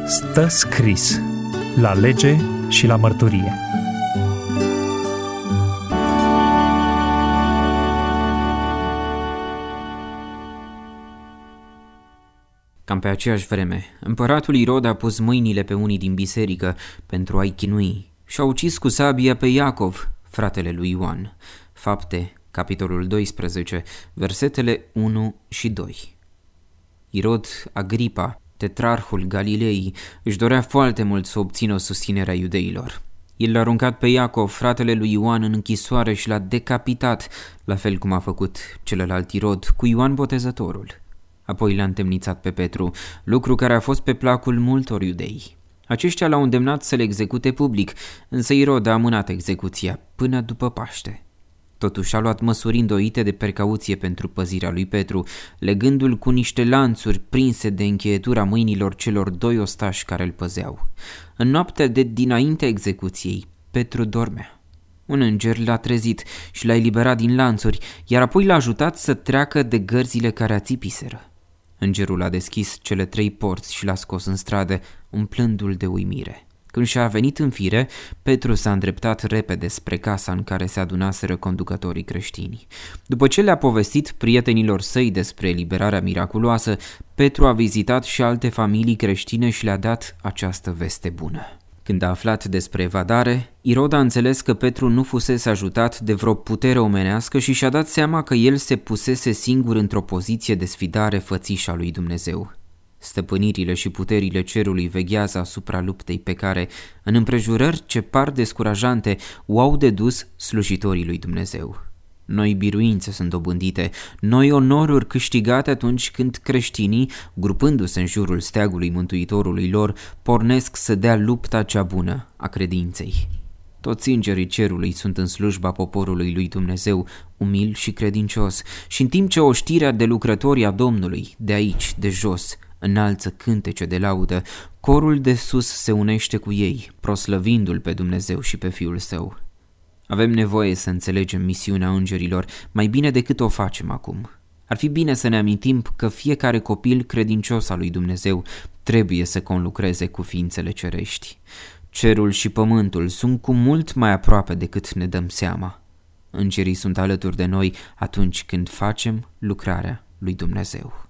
Stă scris la lege și la mărturie. Cam pe aceeași vreme, împăratul Irod a pus mâinile pe unii din biserică pentru a-i chinui și a ucis cu sabia pe Iacov, fratele lui Ioan. Fapte, capitolul 12, versetele 1 și 2. Irod Agripa, tetrarhul Galilei, își dorea foarte mult să obțină susținerea iudeilor. El l-a aruncat pe Iacov, fratele lui Ioan, în închisoare și l-a decapitat, la fel cum a făcut celălalt Irod cu Ioan Botezătorul. Apoi l-a întemnițat pe Petru, lucru care a fost pe placul multor iudei. Aceștia l-au îndemnat să-l execute public, însă Irod a amânat execuția până după Paște. Totuși a luat măsuri îndoite de precauție pentru păzirea lui Petru, legându-l cu niște lanțuri prinse de încheietura mâinilor celor doi ostași care îl păzeau. În noaptea de dinainte execuției, Petru dormea. Un înger l-a trezit și l-a eliberat din lanțuri, iar apoi l-a ajutat să treacă de gărzile care ațipiseră. Îngerul a deschis cele 3 porți și l-a scos în stradă, umplându-l de uimire. Când și-a venit în fire, Petru s-a îndreptat repede spre casa în care se adunaseră conducătorii creștini. După ce le-a povestit prietenilor săi despre eliberarea miraculoasă, Petru a vizitat și alte familii creștine și le-a dat această veste bună. Când a aflat despre evadare, Irod a înțeles că Petru nu fusese ajutat de vreo putere omenească și și-a dat seama că el se pusese singur într-o poziție de sfidare fățișa lui Dumnezeu. Stăpânirile și puterile cerului veghează asupra luptei pe care, în împrejurări ce par descurajante, o-au dedus slujitorii lui Dumnezeu. Noi biruințe sunt dobândite, noi onoruri câștigate atunci când creștinii, grupându-se în jurul steagului Mântuitorului lor, pornesc să dea lupta cea bună a credinței. Toți îngerii cerului sunt în slujba poporului lui Dumnezeu, umil și credincios, și în timp ce oștirea de lucrători a Domnului, de aici, de jos, înalță cântece de laudă, corul de sus se unește cu ei, proslăvindu-l pe Dumnezeu și pe Fiul Său. Avem nevoie să înțelegem misiunea îngerilor mai bine decât o facem acum. Ar fi bine să ne amintim că fiecare copil credincios al lui Dumnezeu trebuie să conlucreze cu ființele cerești. Cerul și pământul sunt cu mult mai aproape decât ne dăm seama. Îngerii sunt alături de noi atunci când facem lucrarea lui Dumnezeu.